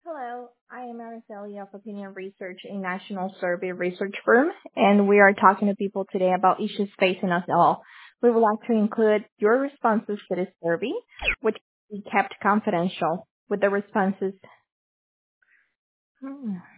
Hello, I am Araceli of Opinion Research, a national survey research firm, and we are talking to people today about issues facing us all. We would like to include your responses to this survey, which will be kept confidential with the responses.